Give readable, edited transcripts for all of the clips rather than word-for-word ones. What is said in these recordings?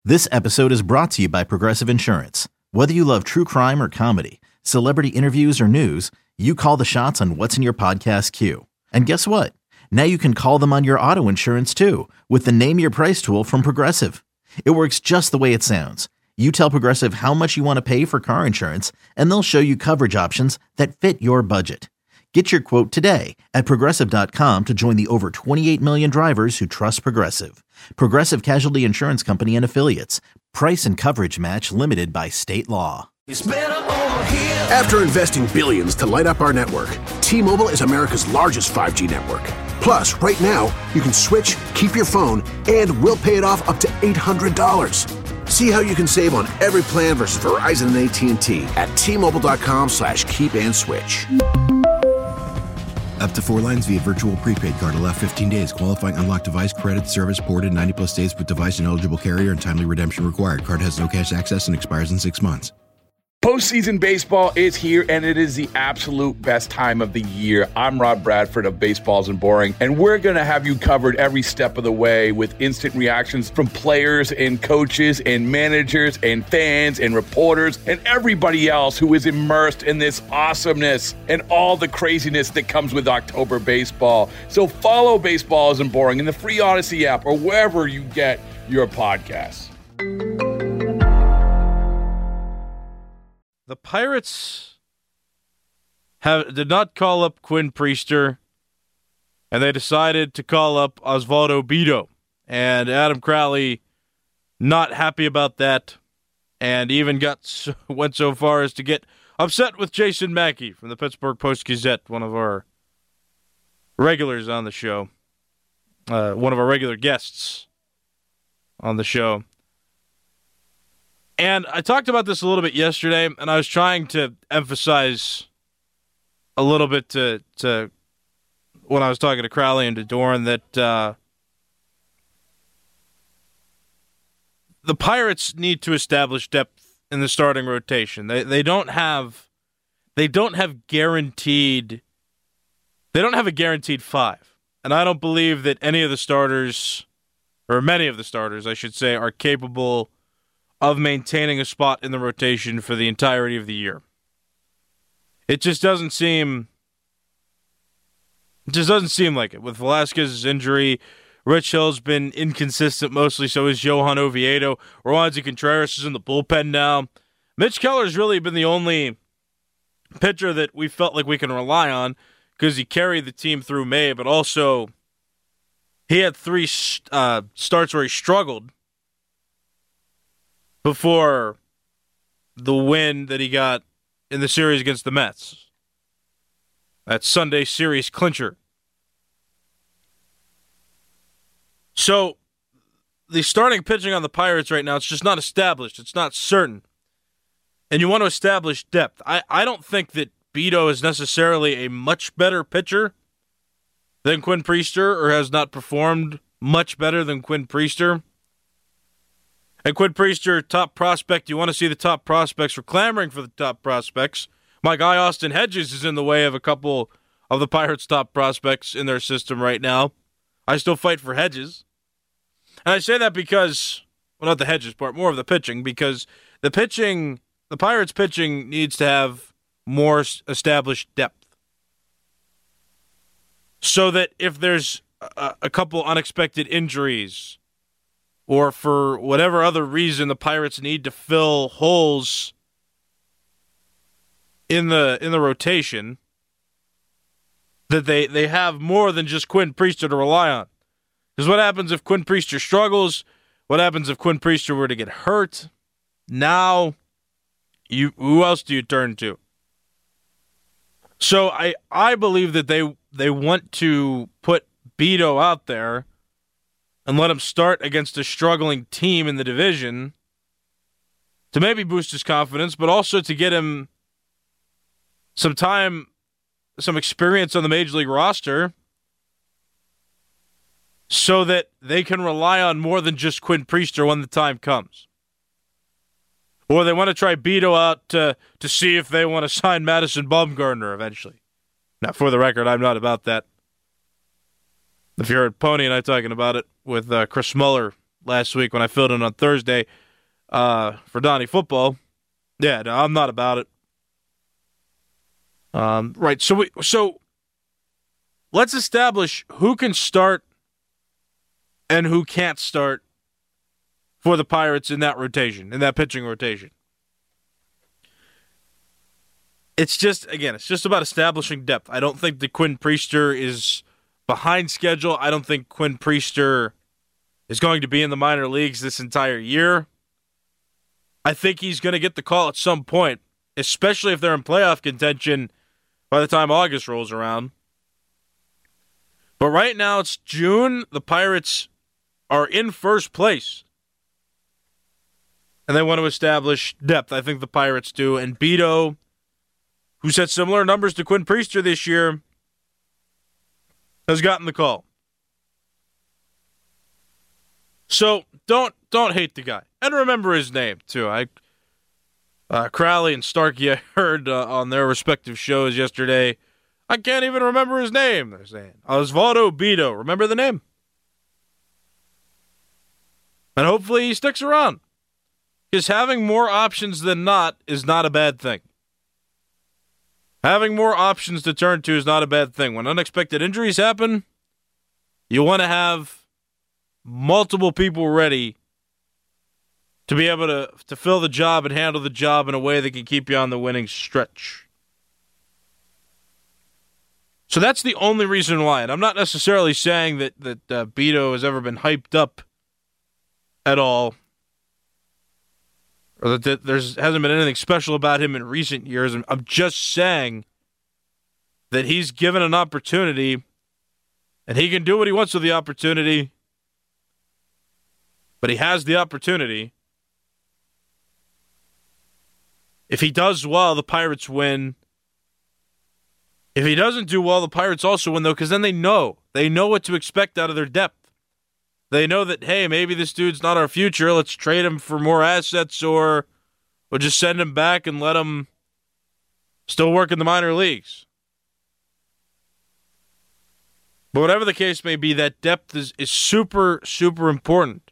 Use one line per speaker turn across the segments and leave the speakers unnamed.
This episode is brought to you by Progressive Insurance. Whether you love true crime or comedy, celebrity interviews or news, you call the shots on what's in your podcast queue. And guess what? Now you can call them on your auto insurance too with the Name Your Price tool from Progressive. It works just the way it sounds. You tell Progressive how much you want to pay for car insurance, and they'll show you coverage options that fit your budget. Get your quote today at Progressive.com to join the over 28 million drivers who trust Progressive. Progressive Casualty Insurance Company and Affiliates. Price and coverage match limited by state law.
It's better over here.
After investing billions to light up our network, T-Mobile is America's largest 5G network. Plus, right now, you can switch, keep your phone, and we'll pay it off up to $800. See how you can save on every plan versus Verizon and AT&T at T-Mobile.com/keep-and-switch.
Up to 4 lines via virtual prepaid card. Allow 15 days. Qualifying unlocked device credit service ported 90-plus days with device and eligible carrier and timely redemption required. Card has no cash access and expires in 6 months.
Postseason baseball is here, and it is the absolute best time of the year. I'm Rob Bradford of Baseball Isn't Boring, and we're going to have you covered every step of the way with instant reactions from players and coaches and managers and fans and reporters and everybody else who is immersed in this awesomeness and all the craziness that comes with October baseball. So follow Baseball Isn't Boring in the free Odyssey app or wherever you get your podcasts.
The Pirates did not call up Quinn Priester, and they decided to call up Osvaldo Bido. And Adam Crowley not happy about that, and even went so far as to get upset with Jason Mackey from the Pittsburgh Post-Gazette, one of our regulars on the show, one of our regular guests on the show. And I talked about this a little bit yesterday, and I was trying to emphasize a little bit to when I was talking to Crowley and to Doran that the Pirates need to establish depth in the starting rotation. They don't have a guaranteed 5, and I don't believe that any of the starters, or many of the starters, I should say, are capable of maintaining a spot in the rotation for the entirety of the year. It just doesn't seem like it. With Velasquez's injury, Rich Hill's been inconsistent mostly, so is Johan Oviedo. Roansy Contreras is in the bullpen now. Mitch Keller's really been the only pitcher that we felt like we can rely on because he carried the team through May, but also he had 3 starts where he struggled before the win that he got in the series against the Mets. That Sunday series clincher. So, the starting pitching on the Pirates right now, it's just not established. It's not certain. And you want to establish depth. I don't think that Bido is necessarily a much better pitcher than Quinn Priester, or has not performed much better than Quinn Priester. And Quinn Priester, top prospect. You want to see the top prospects. We're clamoring for the top prospects. My guy Austin Hedges is in the way of a couple of the Pirates' top prospects in their system right now. I still fight for Hedges. And I say that because, well, not the Hedges part, more of the pitching, because the Pirates' pitching needs to have more established depth. So that if there's a couple unexpected injuries, or for whatever other reason the Pirates need to fill holes in the rotation, that they have more than just Quinn Priester to rely on. Because what happens if Quinn Priester struggles? What happens if Quinn Priester were to get hurt? Now, who else do you turn to? So I believe that they want to put Bido out there and let him start against a struggling team in the division to maybe boost his confidence, but also to get him some time, some experience on the Major League roster so that they can rely on more than just Quinn Priester when the time comes. Or they want to try Bido out to see if they want to sign Madison Bumgarner eventually. Now, for the record, I'm not about that. If you heard Pony and I talking about it with Chris Muller last week when I filled in on Thursday for Donnie Football. Yeah, no, I'm not about it. Right, so let's establish who can start and who can't start for the Pirates in that rotation, in that pitching rotation. It's just about establishing depth. I don't think that Quinn Priester is behind schedule. I don't think Quinn Priester is going to be in the minor leagues this entire year. I think he's going to get the call at some point, especially if they're in playoff contention by the time August rolls around. But right now it's June. The Pirates are in first place. And they want to establish depth. I think the Pirates do. And Beto, who's had similar numbers to Quinn Priester this year, has gotten the call. So don't hate the guy. And remember his name, too. Crowley and Starkey, I heard on their respective shows yesterday, I can't even remember his name, they're saying. Osvaldo Beto. Remember the name? And hopefully he sticks around. Because having more options than not is not a bad thing. Having more options to turn to is not a bad thing. When unexpected injuries happen, you want to have multiple people ready to be able to fill the job and handle the job in a way that can keep you on the winning stretch. So that's the only reason why. And I'm not necessarily saying that Beto has ever been hyped up at all, or that there hasn't been anything special about him in recent years. I'm just saying that he's given an opportunity, and he can do what he wants with the opportunity, but he has the opportunity. If he does well, the Pirates win. If he doesn't do well, the Pirates also win, though, because then they know what to expect out of their depth. They know that, hey, maybe this dude's not our future. Let's trade him for more assets, or we'll just send him back and let him still work in the minor leagues. But whatever the case may be, that depth is super, super important.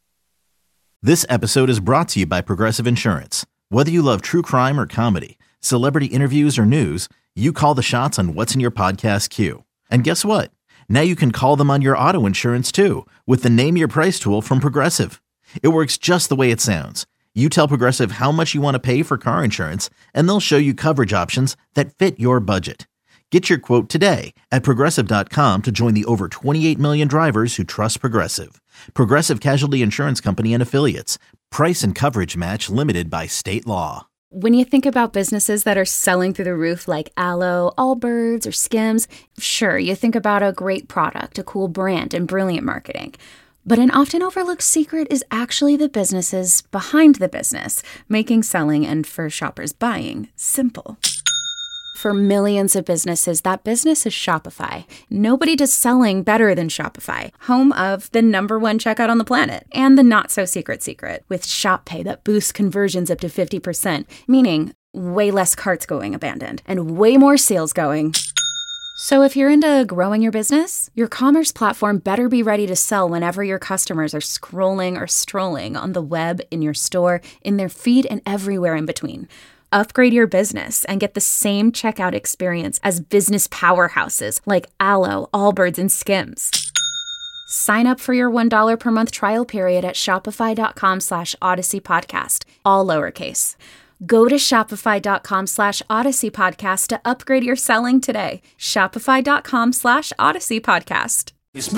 This episode is brought to you by Progressive Insurance. Whether you love true crime or comedy, celebrity interviews or news, you call the shots on what's in your podcast queue. And guess what? Now you can call them on your auto insurance too with the Name Your Price tool from Progressive. It works just the way it sounds. You tell Progressive how much you want to pay for car insurance, and they'll show you coverage options that fit your budget. Get your quote today at Progressive.com to join the over 28 million drivers who trust Progressive. Progressive Casualty Insurance Company and Affiliates. Price and coverage match limited by state law.
When you think about businesses that are selling through the roof like Aloe, Allbirds, or Skims, sure, you think about a great product, a cool brand, and brilliant marketing. But an often overlooked secret is actually the businesses behind the business, making selling and for shoppers buying simple. For millions of businesses, that business is Shopify. Nobody does selling better than Shopify, home of the #1 checkout on the planet, and the not-so-secret secret, with Shop Pay that boosts conversions up to 50%, meaning way less carts going abandoned, and way more sales going. So if you're into growing your business, your commerce platform better be ready to sell whenever your customers are scrolling or strolling on the web, in your store, in their feed, and everywhere in between. Upgrade your business and get the same checkout experience as business powerhouses like Aloe, Allbirds, and Skims. Sign up for your $1 per month trial period at shopify.com/Odyssey Podcast, all lowercase. Go to shopify.com /Odyssey Podcast to upgrade your selling today. Shopify.com /Odyssey Podcast.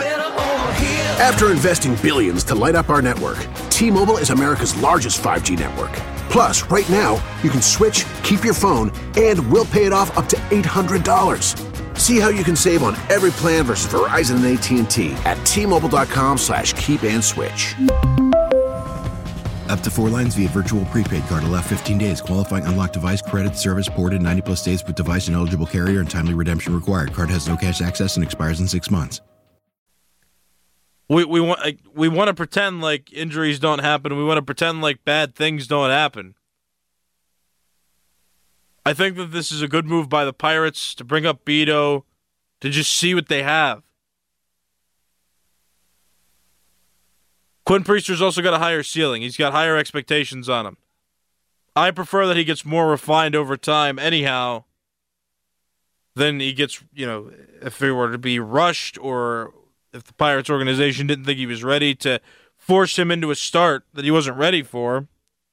After investing billions to light up our network, T-Mobile is America's largest 5G network. Plus, right now, you can switch, keep your phone, and we'll pay it off up to $800. See how you can save on every plan versus Verizon and AT&T at T-Mobile.com/keep-and-switch.
Up to 4 lines via virtual prepaid card. Allow 15 days. Qualifying unlocked device credit service ported 90-plus days with device and eligible carrier and timely redemption required. Card has no cash access and expires in 6 months.
We want to pretend like injuries don't happen. We want to pretend like bad things don't happen. I think that this is a good move by the Pirates to bring up Beto, to just see what they have. Quinn Priester's also got a higher ceiling. He's got higher expectations on him. I prefer that he gets more refined over time anyhow than he gets, if he were to be rushed or if the Pirates organization didn't think he was ready, to force him into a start that he wasn't ready for.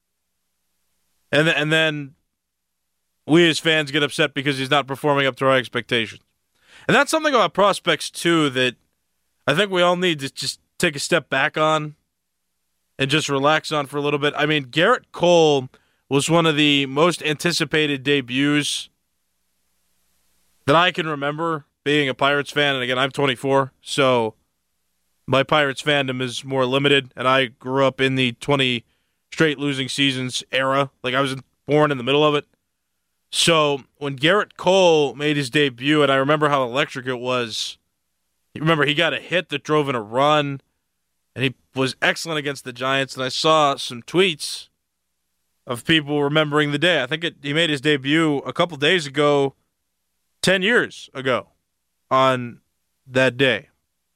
And then we as fans get upset because he's not performing up to our expectations. And that's something about prospects, too, that I think we all need to just take a step back on and just relax on for a little bit. I mean, Garrett Cole was one of the most anticipated debuts that I can remember being a Pirates fan. And again, I'm 24, so my Pirates fandom is more limited. And I grew up in the 20 straight losing seasons era. Like, I was born in the middle of it. So when Garrett Cole made his debut, and I remember how electric it was, remember he got a hit that drove in a run, and he was excellent against the Giants. And I saw some tweets of people remembering the day. I think he made his debut a couple days ago, 10 years ago, on that day.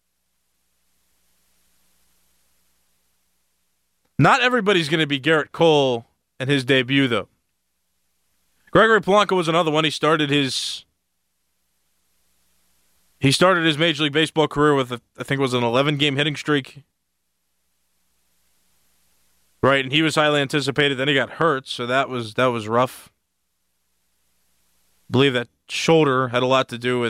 Not everybody's going to be Garrett Cole in his debut, though. Gregory Polanco was another one. He started his Major League Baseball career with, I think it was an 11-game hitting streak. Right, and he was highly anticipated. Then he got hurt, so that was rough. I believe that shoulder had a lot to do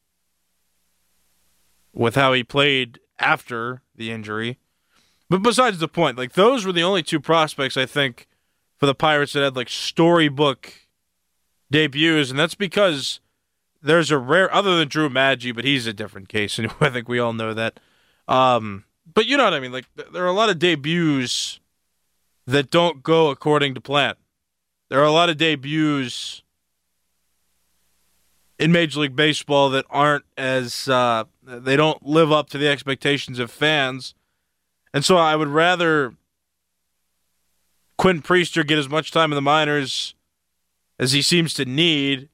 with how he played after the injury. But besides the point, like, those were the only two prospects, I think, for the Pirates that had, like, storybook debuts, and that's because there's a rare, other than Drew Maggi, but he's a different case, and I think we all know that. But you know what I mean? Like, there are a lot of debuts that don't go according to plan. There are a lot of debuts in Major League Baseball that aren't as, they don't live up to the expectations of fans. And so I would rather Quinn Priester get as much time in the minors as he seems to need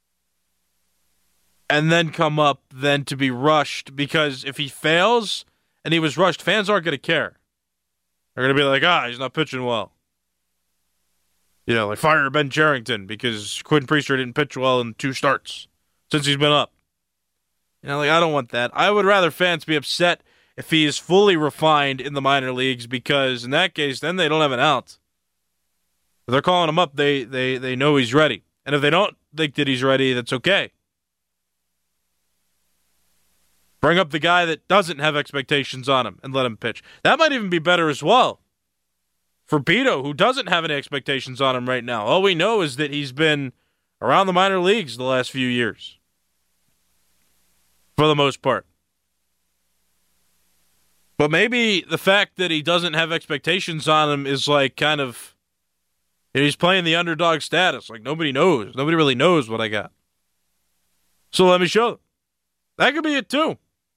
and then come up than to be rushed, because if he fails and he was rushed, fans aren't going to care. They're going to be like, he's not pitching well. Like fire Ben Cherington because Quinn Priester didn't pitch well in 2 starts since he's been up. I don't want that. I would rather fans be upset if he is fully refined in the minor leagues, because in that case, then they don't have an out. If they're calling him up, they know he's ready. And if they don't think that he's ready, that's okay. Bring up the guy that doesn't have expectations on him and let him pitch. That might even be better as well for Beto, who doesn't have any expectations on him right now. All we know is that he's been around the minor leagues the last few years, for the most part. But maybe the fact that he doesn't have expectations on him is like kind of, he's playing the underdog status. Like, nobody knows. Nobody really knows what I got. So let me show them. That could be it too.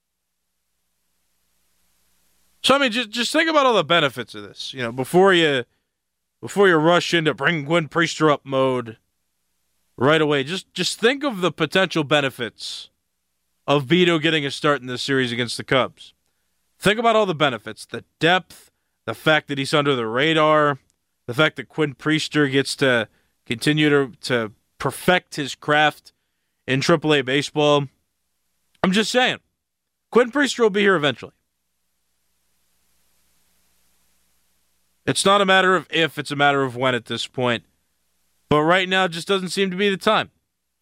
So, I mean, just think about all the benefits of this. Before you rush into bring Quinn Priester up mode right away, just think of the potential benefits of Beto getting a start in this series against the Cubs. Think about all the benefits, the depth, the fact that he's under the radar, the fact that Quinn Priester gets to continue to perfect his craft in AAA baseball. I'm just saying, Quinn Priester will be here eventually. It's not a matter of if, it's a matter of when at this point. But right now, it just doesn't seem to be the time.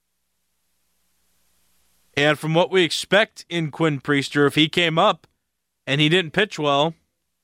And from what we expect in Quinn Priester, if he came up and he didn't pitch well,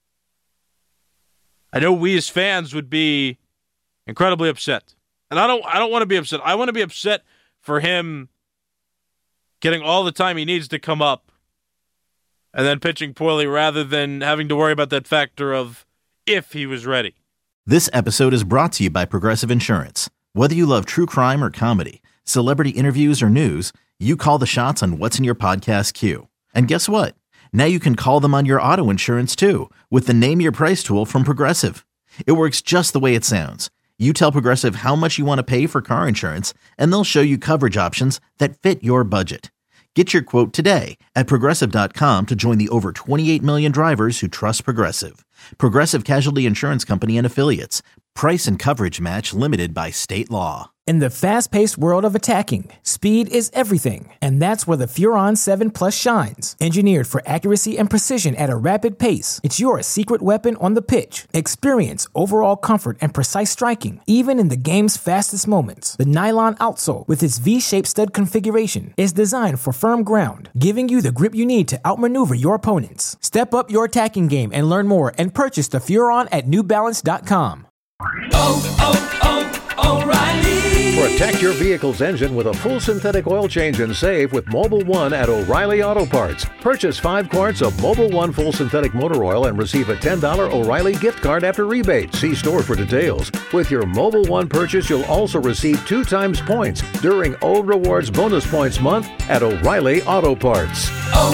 I know we as fans would be incredibly upset. And I don't want to be upset. I want to be upset for him getting all the time he needs to come up and then pitching poorly, rather than having to worry about that factor of if he was ready.
This episode is brought to you by Progressive Insurance. Whether you love true crime or comedy, celebrity interviews or news, you call the shots on what's in your podcast queue. And guess what? Now you can call them on your auto insurance too, with the Name Your Price tool from Progressive. It works just the way it sounds. You tell Progressive how much you want to pay for car insurance, and they'll show you coverage options that fit your budget. Get your quote today at Progressive.com to join the over 28 million drivers who trust Progressive. Progressive Casualty Insurance Company and Affiliates. Price and coverage match limited by state law.
In the fast-paced world of attacking, speed is everything, and that's where the Furon 7 Plus shines. Engineered for accuracy and precision at a rapid pace, it's your secret weapon on the pitch. Experience overall comfort and precise striking, even in the game's fastest moments. The nylon outsole, with its V-shaped stud configuration, is designed for firm ground, giving you the grip you need to outmaneuver your opponents. Step up your attacking game and learn more and purchase the Furon at NewBalance.com.
O'Reilly. Protect your vehicle's engine with a full synthetic oil change and save with Mobil 1 at O'Reilly Auto Parts. Purchase 5 quarts of Mobil 1 full synthetic motor oil and receive a $10 O'Reilly gift card after rebate. See store for details. With your Mobil 1 purchase, you'll also receive 2 times points during O Rewards Bonus Points Month at O'Reilly Auto Parts.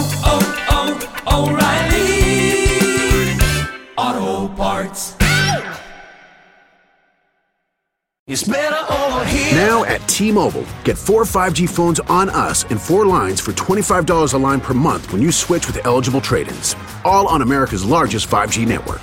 O'Reilly Auto Parts. It's better over here.
Now at T-Mobile, get 4 5G phones on us and 4 lines for $25 a line per month when you switch with eligible trade-ins. All on America's largest 5G network.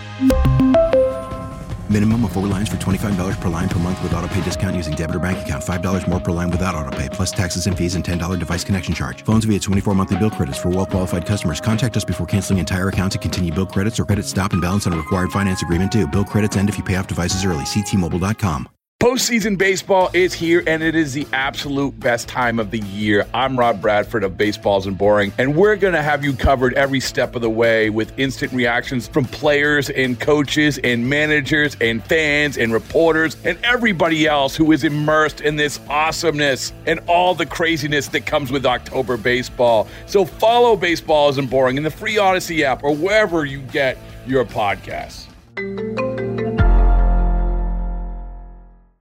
Minimum of 4 lines for $25 per line per month with autopay discount using debit or bank account. $5 more per line without autopay, plus taxes and fees and $10 device connection charge. Phones via 24 monthly bill credits for well-qualified customers. Contact us before canceling entire account to continue bill credits or credit stop and balance on a required finance agreement due. Bill credits end if you pay off devices early. See T-Mobile.com.
Postseason baseball is here, and it is the absolute best time of the year. I'm Rob Bradford of Baseballs and Boring, and we're going to have you covered every step of the way with instant reactions from players and coaches and managers and fans and reporters and everybody else who is immersed in this awesomeness and all the craziness that comes with October baseball. So follow Baseballs and Boring in the free Odyssey app or wherever you get your podcasts.